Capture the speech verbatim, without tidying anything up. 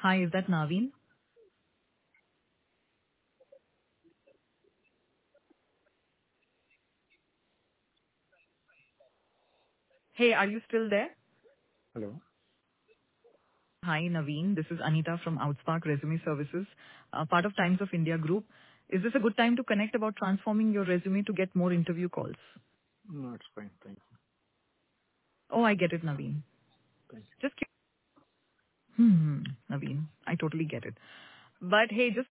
Hi, is that Naveen? Hey, are you still there? Hello. Hi, Naveen. This is Anita from Outspark Resume Services, uh, part of Times of India Group. Is this a good time to connect about transforming your resume to get more interview calls? No, it's fine. Thank you. Oh, I get it, Naveen. Thank Just, ki- hmm, Naveen, I totally get it. But hey, just